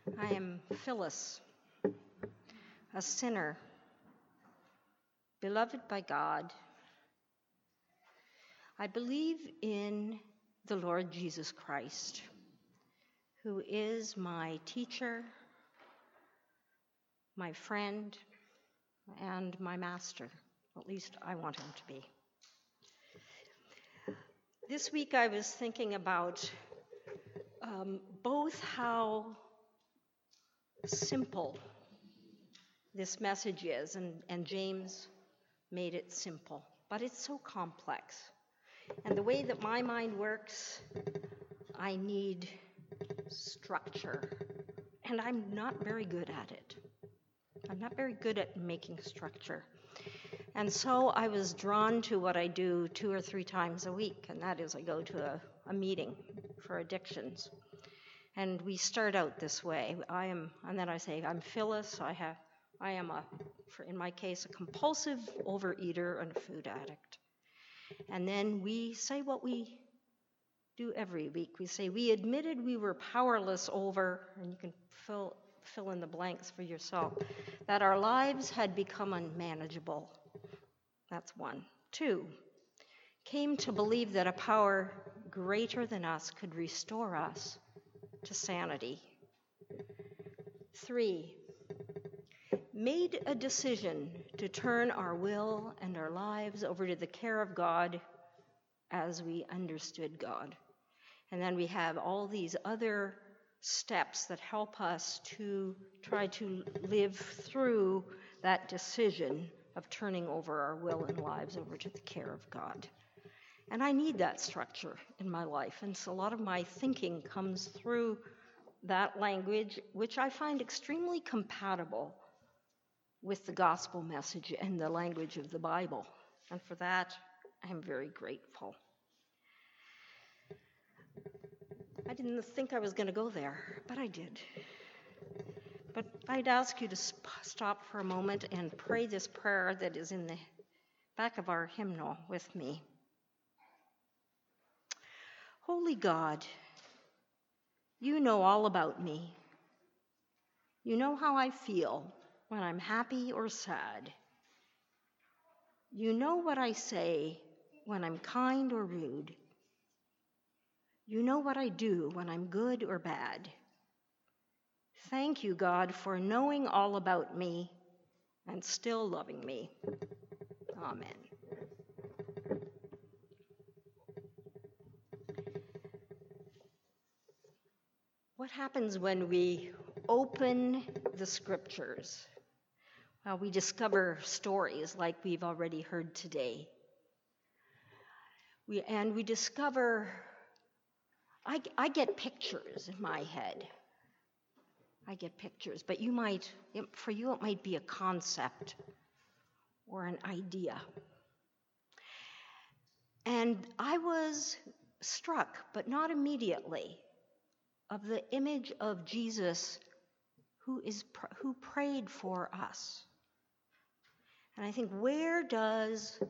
I am Phyllis, a sinner, beloved by God. I believe in the Lord Jesus Christ, who is my teacher, my friend, and my master. At least I want him to be. This week I was thinking about both how simple this message is, and James made it simple, but it's so complex. And the way that my mind works, I need structure, and I'm not very good at it. I'm not very good at making structure. And so I was drawn to what I do 2 or 3 times a week, and that is I go to a meeting for addictions. And we start out this way. And then I say, I'm Phyllis. I am in my case, a compulsive overeater and a food addict. And then we say what we do every week. We say, we admitted we were powerless over, and you can fill in the blanks for yourself, that our lives had become unmanageable. That's 1. 2, came to believe that a power greater than us could restore us to sanity. 3, made a decision to turn our will and our lives over to the care of God as we understood God. And then we have all these other steps that help us to try to live through that decision of turning over our will and lives over to the care of God. And I need that structure in my life. And so a lot of my thinking comes through that language, which I find extremely compatible with the gospel message and the language of the Bible. And for that, I'm very grateful. I didn't think I was going to go there, but I did. But I'd ask you to stop for a moment and pray this prayer that is in the back of our hymnal with me. Holy God, you know all about me. You know how I feel when I'm happy or sad. You know what I say when I'm kind or rude. You know what I do when I'm good or bad. Thank you, God, for knowing all about me and still loving me. Amen. What happens when we open the scriptures? Well, we discover stories like we've already heard today. We discover, I get pictures in my head. I get pictures, but for you it might be a concept or an idea. And I was struck, but not immediately, of the image of Jesus who prayed for us. And I think, where does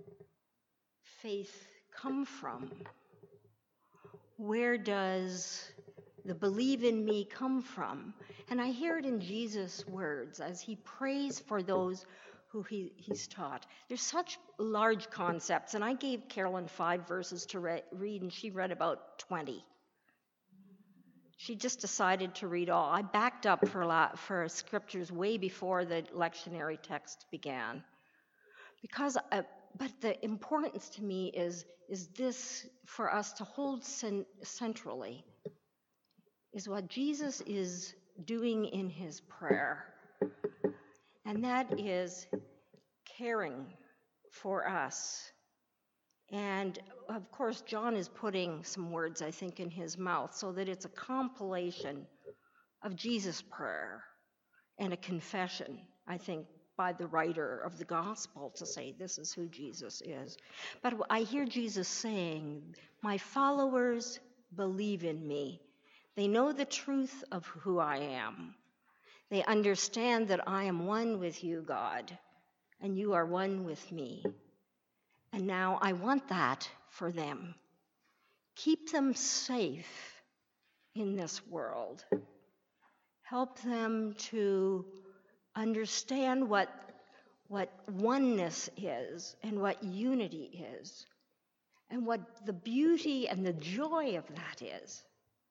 faith come from? Where does the believe in me come from? And I hear it in Jesus' words as he prays for those who he's taught. There's such large concepts, and I gave Carolyn 5 verses to read, and she read about 20. She just decided to read all. I backed up for scriptures way before the lectionary text began. But the importance to me is this, for us to hold centrally, is what Jesus is doing in his prayer. And that is caring for us. And of course, John is putting some words, I think, in his mouth so that it's a compilation of Jesus' prayer and a confession, I think, by the writer of the gospel to say this is who Jesus is. But I hear Jesus saying, my followers believe in me. They know the truth of who I am. They understand that I am one with you, God, and you are one with me. And now I want that for them. Keep them safe in this world. help them to understand what oneness is and what unity is and what the beauty and the joy of that is.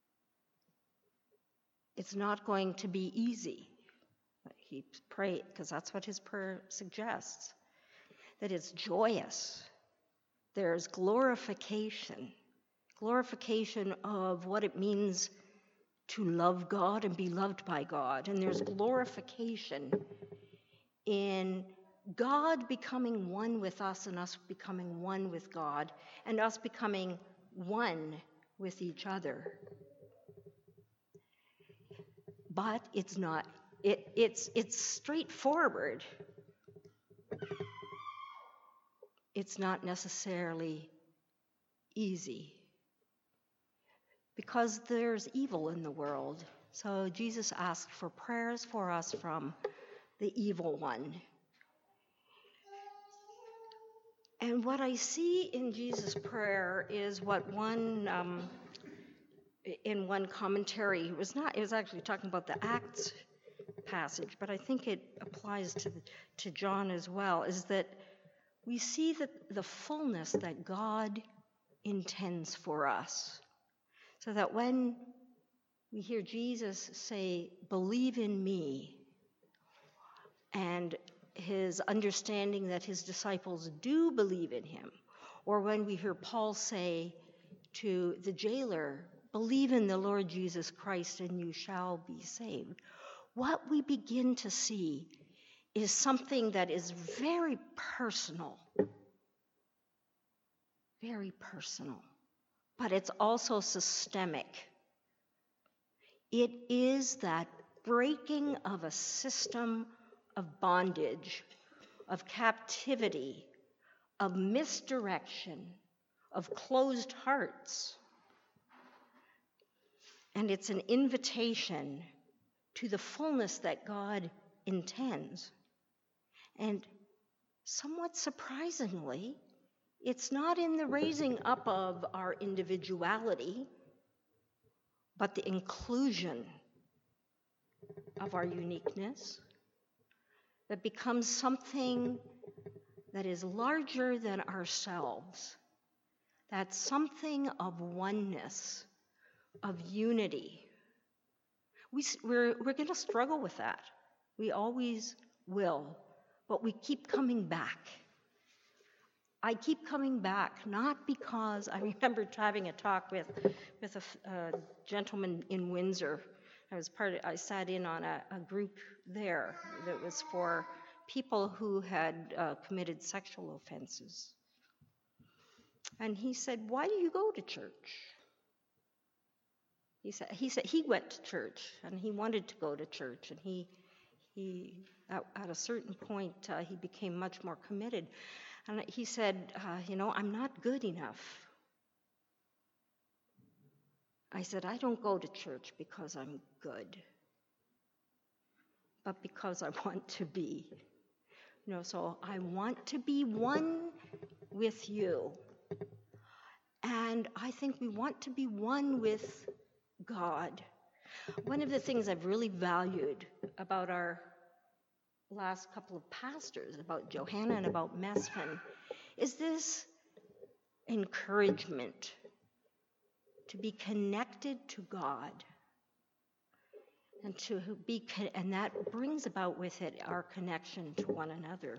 It's not going to be easy. He prayed, because that's what his prayer suggests, that it's joyous. There's glorification of what it means to love God and be loved by God. And there's glorification in God becoming one with us and us becoming one with God and us becoming one with each other. But it's not, it's straightforward. It's not necessarily easy because there's evil in the world. So Jesus asked for prayers for us from the evil one. And what I see in Jesus' prayer is what in one commentary, it was actually talking about the Acts passage, but I think it applies to John as well, is that we see that the fullness that God intends for us. So that when we hear Jesus say, "Believe in me," and his understanding that his disciples do believe in him, or when we hear Paul say to the jailer, "Believe in the Lord Jesus Christ and you shall be saved," what we begin to see is something that is very personal, but it's also systemic. It is that breaking of a system of bondage, of captivity, of misdirection, of closed hearts. And it's an invitation to the fullness that God intends. And somewhat surprisingly, it's not in the raising up of our individuality, but the inclusion of our uniqueness that becomes something that is larger than ourselves. That's something of oneness, of unity. We're going to struggle with that. We always will, but we keep coming back. I keep coming back, not because I remember having a talk with a gentleman in Windsor. I sat in on a group there that was for people who had committed sexual offenses. And he said, "Why do you go to church?" He said he went to church and he wanted to go to church, and he at a certain point he became much more committed. And he said, "I'm not good enough." I said, "I don't go to church because I'm good, but because I want to be. So I want to be one with you. And I think we want to be one with God." One of the things I've really valued about our last couple of pastors, about Johanna and about Mesfin, is this encouragement to be connected to God, and that brings about with it our connection to one another.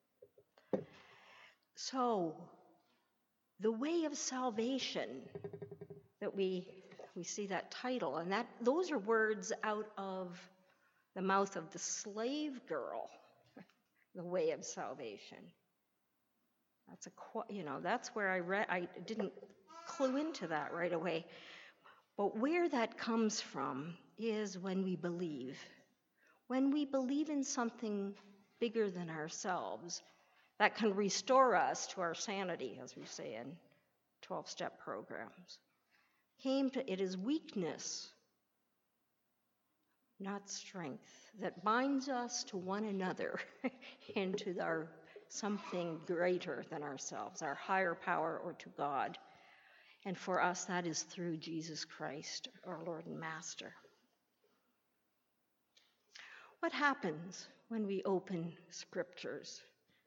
So, the way of salvation, that we see that title, and those are words out of the mouth of the slave girl, the way of salvation. That's where I read. I didn't clue into that right away, but where that comes from is when we believe in something bigger than ourselves that can restore us to our sanity, as we say in 12-step programs. It is weakness, not strength, that binds us to one another and to our something greater than ourselves, our higher power, or to God. And for us, that is through Jesus Christ, our Lord and Master. What happens when we open scriptures?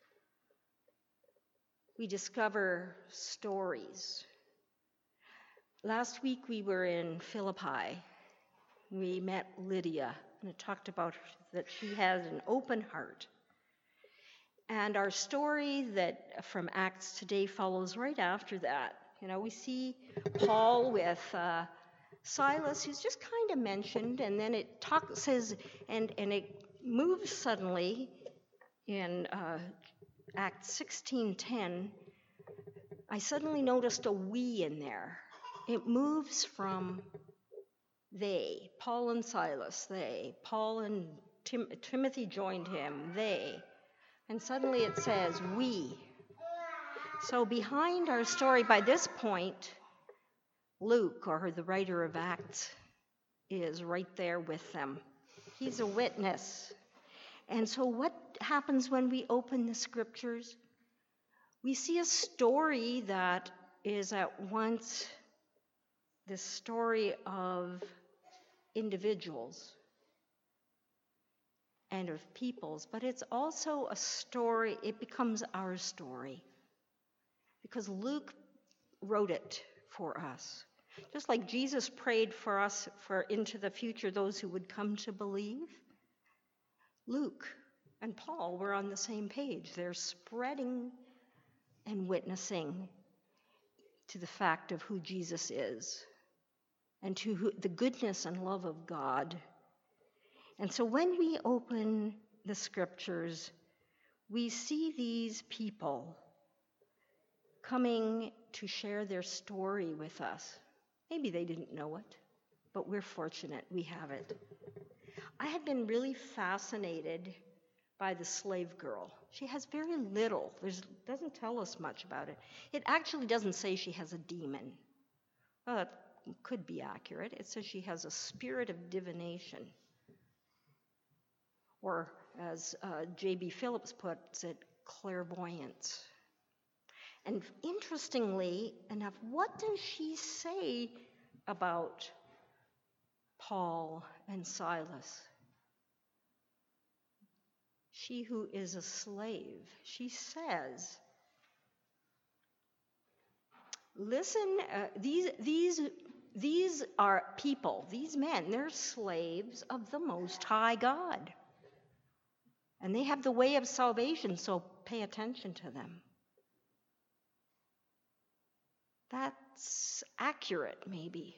We discover stories. Last week we were in Philippi. We met Lydia, and it talked about that she has an open heart. And our story that from Acts today follows right after that. We see Paul with Silas, who's just kind of mentioned, and then it says, and it moves suddenly in Acts 16:10. I suddenly noticed a we in there. It moves from they, Paul and Silas, they, Paul and Timothy joined him, they, and suddenly it says we. So behind our story, by this point, Luke, or the writer of Acts, is right there with them. He's a witness. And so what happens when we open the scriptures? We see a story that is at once the story of individuals and of peoples, but it's also a story, it becomes our story. Because Luke wrote it for us. Just like Jesus prayed for us for into the future those who would come to believe, Luke and Paul were on the same page. They're spreading and witnessing to the fact of who Jesus is and to the goodness and love of God. And so when we open the scriptures, we see these people coming to share their story with us. Maybe they didn't know it, but we're fortunate we have it. I had been really fascinated by the slave girl. She has very little. Doesn't tell us much about it. It actually doesn't say she has a demon. Well, that could be accurate. It says she has a spirit of divination. Or as J.B. Phillips puts it, clairvoyance. And interestingly enough, what does she say about Paul and Silas? She who is a slave, she says, listen, these are people, these men, they're slaves of the Most High God. And they have the way of salvation, so pay attention to them. That's accurate, maybe.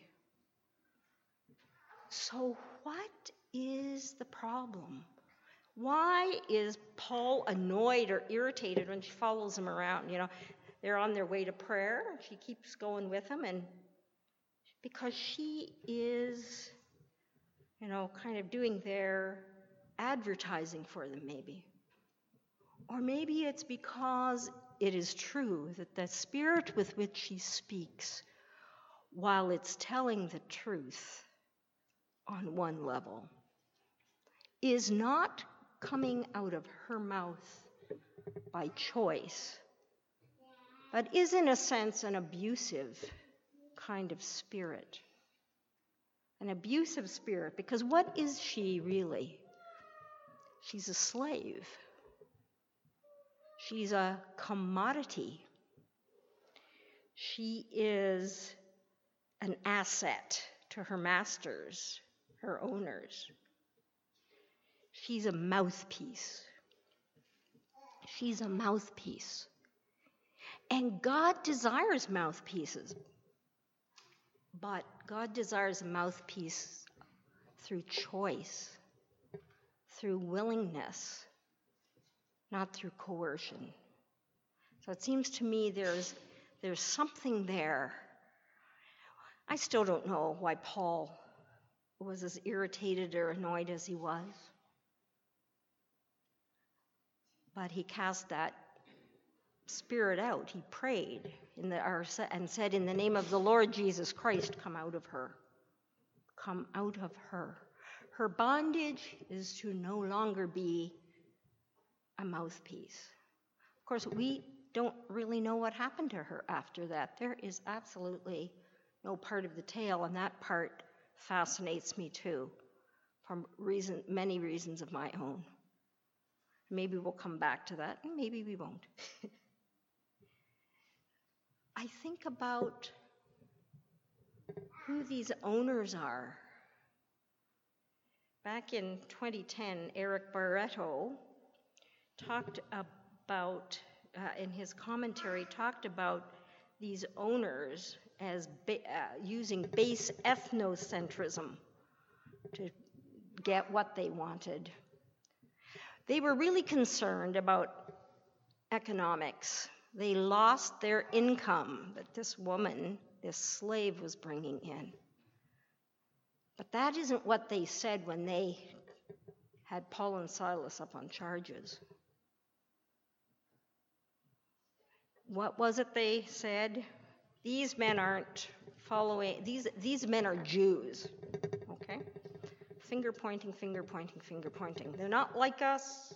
So what is the problem? Why is Paul annoyed or irritated when she follows him around? They're on their way to prayer. She keeps going with him, and because she is, kind of doing their advertising for them, maybe. Or maybe it's because it is true that the spirit with which she speaks, while it's telling the truth on one level, is not coming out of her mouth by choice, but is in a sense an abusive kind of spirit. An abusive spirit, because what is she really? She's a slave. She's a commodity. She is an asset to her masters, her owners. She's a mouthpiece. She's a mouthpiece. And God desires mouthpieces. But God desires a mouthpiece through choice, through willingness, not through coercion. So it seems to me there's something there. I still don't know why Paul was as irritated or annoyed as he was. But he cast that spirit out. He prayed and said, in the name of the Lord Jesus Christ, come out of her. Come out of her. Her bondage is to no longer be a mouthpiece. Of course, we don't really know what happened to her after that. There is absolutely no part of the tale, and that part fascinates me too. for many reasons of my own. Maybe we'll come back to that, and maybe we won't. I think about who these owners are. Back in 2010, Eric Barreto talked about, in his commentary, talked about these owners as using base ethnocentrism to get what they wanted. They were really concerned about economics. They lost their income that this woman, this slave, was bringing in. But that isn't what they said when they had Paul and Silas up on charges. What was it they said? These men aren't following, these men are Jews, okay? Finger pointing, finger pointing, finger pointing. They're not like us,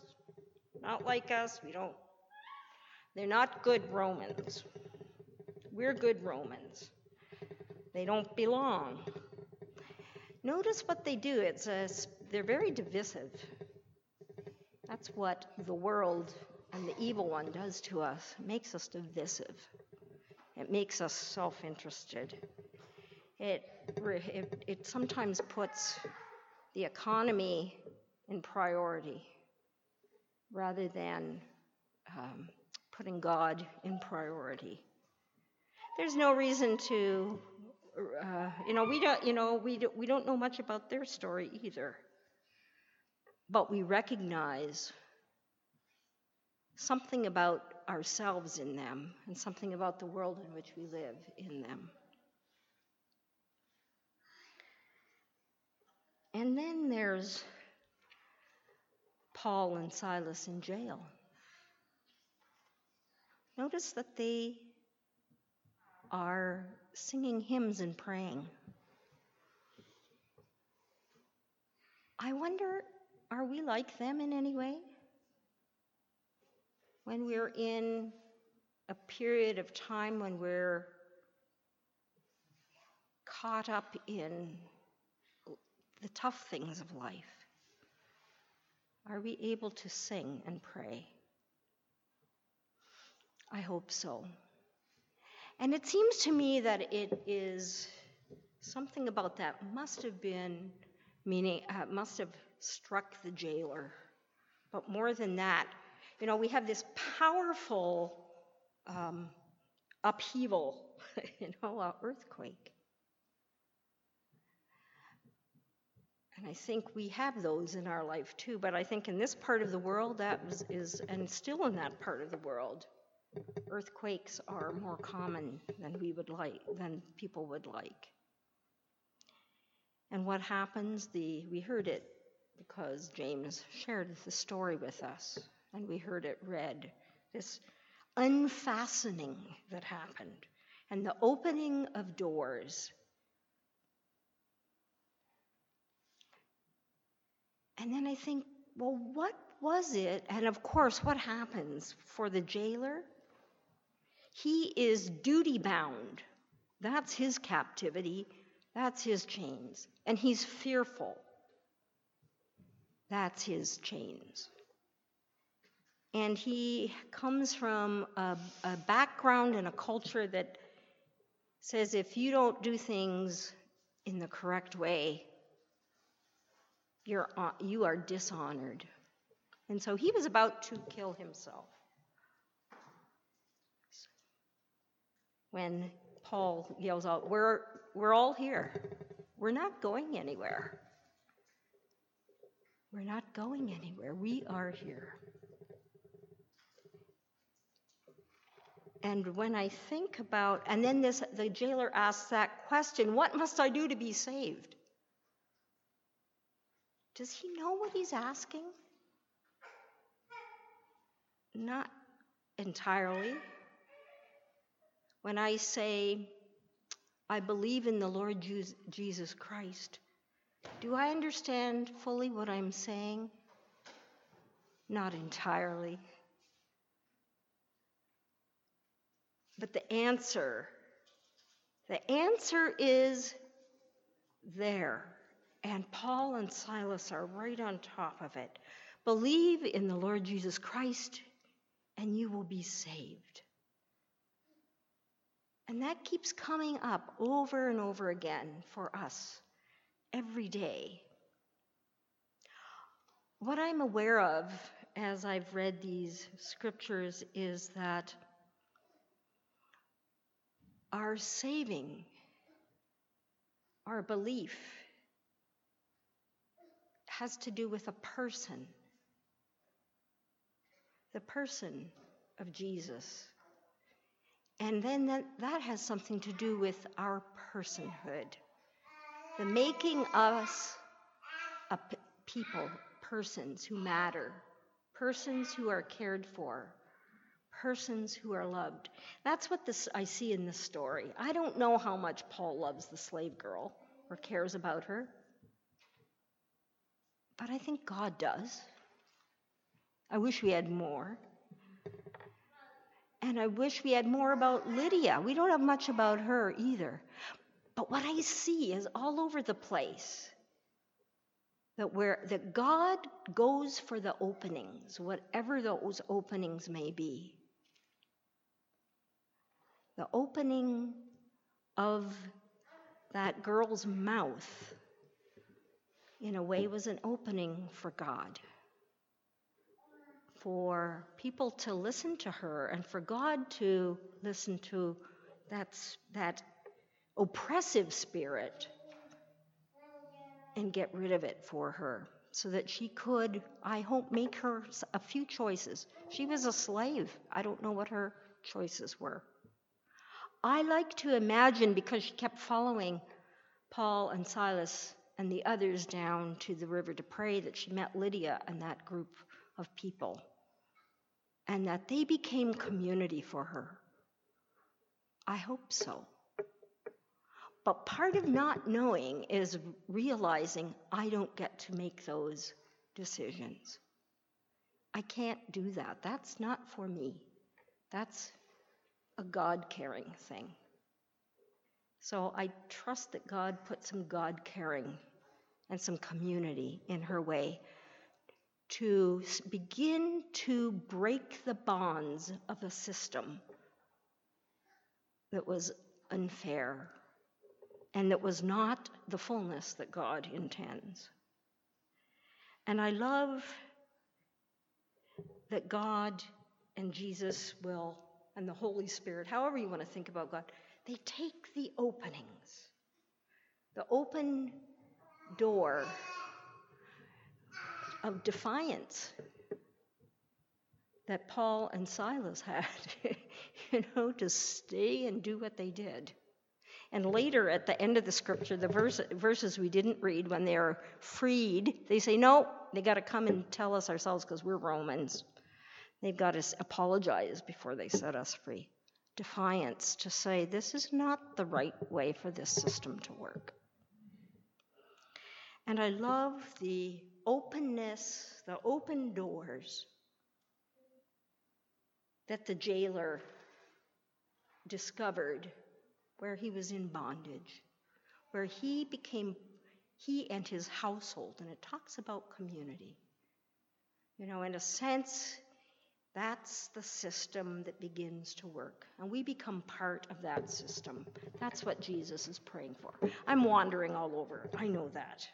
they're not good Romans. We're good Romans. They don't belong. Notice what they do. They're very divisive. That's what the world and the evil one does to us. It makes us divisive. It makes us self-interested. It sometimes puts the economy in priority rather than putting God in priority. There's no reason to, we don't know much about their story either, but we recognize something about ourselves in them and something about the world in which we live in them. And then there's Paul and Silas in jail. Notice that they are singing hymns and praying. I wonder, are we like them in any way? When we're in a period of time when we're caught up in the tough things of life, are we able to sing and pray? I hope so. And it seems to me that it is something about that must have been must have struck the jailer. But more than that, we have this powerful upheaval, an earthquake. And I think we have those in our life too, but I think in this part of the world and still in that part of the world, earthquakes are more common than people would like. And what happens? We heard it because James shared the story with us, and we heard it read, this unfastening that happened, and the opening of doors. And then I think, well, what was it? And of course, what happens for the jailer? He is duty bound. That's his captivity. That's his chains. And he's fearful. That's his chains. And he comes from a background and a culture that says if you don't do things in the correct way, you are dishonored. And so he was about to kill himself when Paul yells out, we're all here. We're not going anywhere. We're not going anywhere. We are here. And when I think about, and then the jailer asks that question, what must I do to be saved? Does he know what he's asking? Not entirely. When I say, I believe in the Lord Jesus Christ, do I understand fully what I'm saying? Not entirely. But the answer is there. And Paul and Silas are right on top of it. Believe in the Lord Jesus Christ, and you will be saved. And that keeps coming up over and over again for us every day. What I'm aware of as I've read these scriptures is that our saving, our belief, has to do with a person, the person of Jesus. And then that has something to do with our personhood, the making us a people, persons who matter, persons who are cared for, persons who are loved. That's what I see in this story. I don't know how much Paul loves the slave girl or cares about her, but I think God does. I wish we had more. And I wish we had more about Lydia. We don't have much about her either. But what I see is all over the place that God goes for the openings, whatever those openings may be. The opening of that girl's mouth, in a way, was an opening for God, for people to listen to her, and for God to listen to that oppressive spirit and get rid of it for her, so that she could, I hope, make her a few choices. She was a slave. I don't know what her choices were. I like to imagine, because she kept following Paul and Silas and the others down to the river to pray, that she met Lydia and that group of people, and that they became community for her. I hope so. But part of not knowing is realizing I don't get to make those decisions. I can't do that. That's not for me. That's a God-caring thing. So I trust that God put some God-caring and some community in her way to begin to break the bonds of a system that was unfair and that was not the fullness that God intends. And I love that God and Jesus will, and the Holy Spirit, however you want to think about God, they take the openings, the open door of defiance that Paul and Silas had, to stay and do what they did. And later, at the end of the scripture, the verses we didn't read, when they're freed, they say, no, they got to come and tell us ourselves because we're Romans. They've got to apologize before they set us free. Defiance, to say this is not the right way for this system to work. And I love the openness, the open doors that the jailer discovered where he was in bondage, where he and his household, and it talks about community. In a sense, that's the system that begins to work, and we become part of that system. That's what Jesus is praying for. I'm wandering all over, I know that.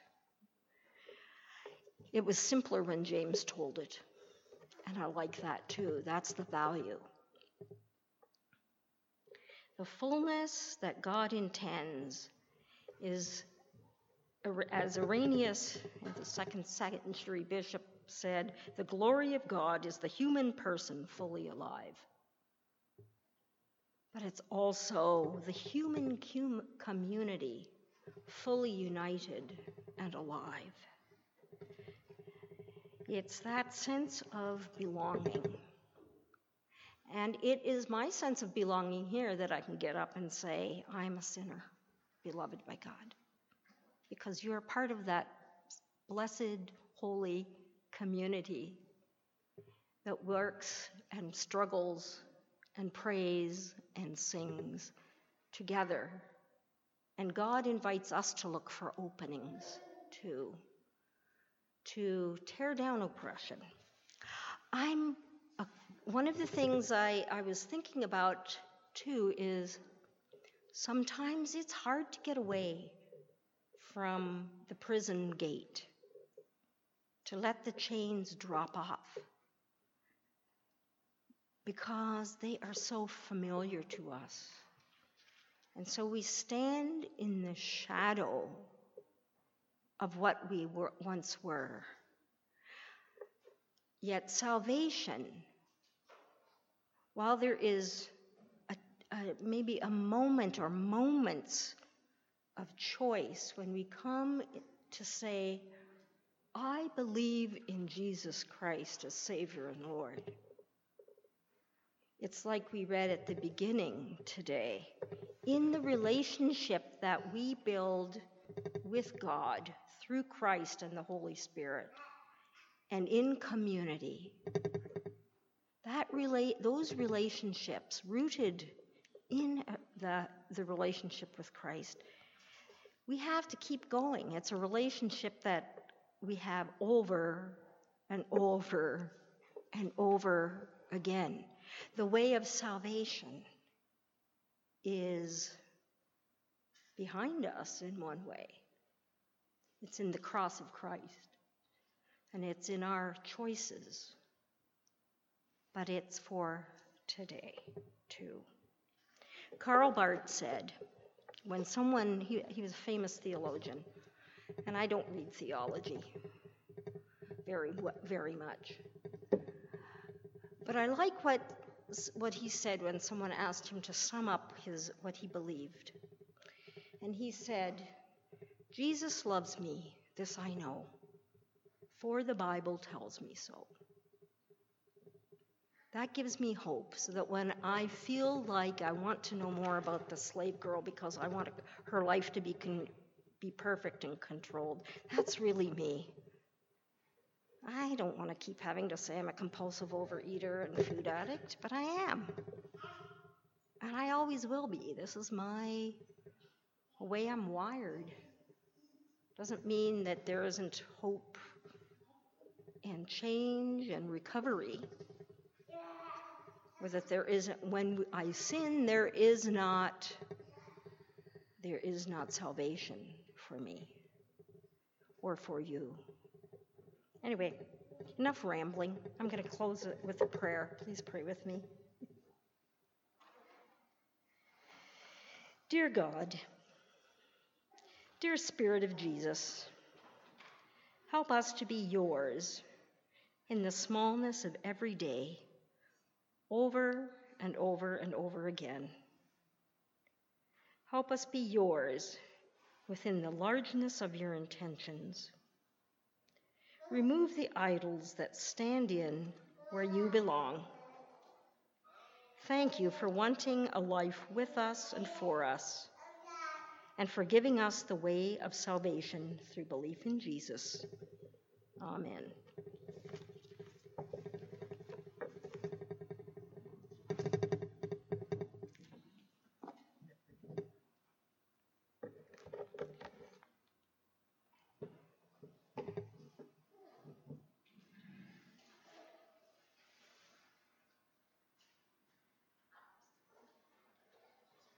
It was simpler when James told it, and I like that too. That's the value. The fullness that God intends is, as Irenaeus, the second century bishop, said, the glory of God is the human person fully alive. But it's also the human community fully united and alive. It's that sense of belonging. And it is my sense of belonging here that I can get up and say, I'm a sinner, beloved by God. Because you're part of that blessed, holy community that works and struggles and prays and sings together. And God invites us to look for openings to tear down oppression. One of the things I was thinking about too is sometimes it's hard to get away from the prison gate, to let the chains drop off, because they are so familiar to us. And so we stand in the shadow of what we once were. Yet salvation, while there is maybe a moment or moments of choice when we come to say, I believe in Jesus Christ as Savior and Lord. It's like we read at the beginning today. In the relationship that we build with God through Christ and the Holy Spirit, and in community, those relationships rooted in the relationship with Christ, we have to keep going. It's a relationship that we have over and over and over again. The way of salvation is behind us in one way. It's in the cross of Christ, and it's in our choices. But it's for today, too. Karl Barth said, when someone, he was a famous theologian, and I don't read theology very much. But I like what he said when someone asked him to sum up what he believed. And he said, Jesus loves me, this I know, for the Bible tells me so. That gives me hope, so that when I feel like I want to know more about the slave girl because I want her life to be perfect and controlled, that's really me. I don't want to keep having to say I'm a compulsive overeater and food addict, but I am. And I always will be. This is the way I'm wired. Doesn't mean that there isn't hope and change and recovery. Or that there isn't, when I sin, there is not salvation for me or for you. Anyway, enough rambling. I'm going to close it with a prayer. Please pray with me. Dear God, dear Spirit of Jesus, help us to be yours in the smallness of every day, over and over and over again. Help us be yours within the largeness of your intentions. Remove the idols that stand in where you belong. Thank you for wanting a life with us and for us, and for giving us the way of salvation through belief in Jesus. Amen.